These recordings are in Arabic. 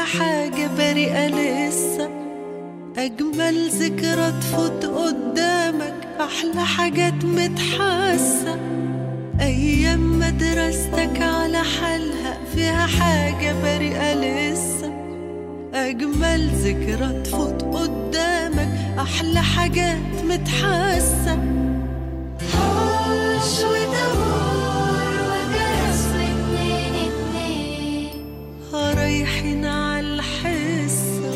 حاجة بريئة لسه، أجمل ذكرى تفوت قدامك، أحلى حاجات متحسة. أيام مدرستك على حالها فيها حاجة بريئة لسه، أجمل ذكرى تفوت قدامك، أحلى حاجات متحسة. حوش ودور وجرس واتنين اتنين رايحين عالحصة.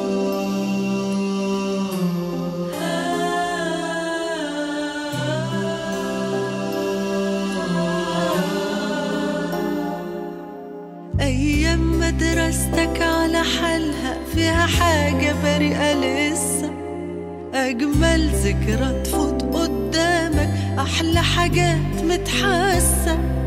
أيام مدرستك على حالها فيها حاجة بريئة لسه، أجمل ذكرى تفوت قدامك، أحلى حاجات متحسة.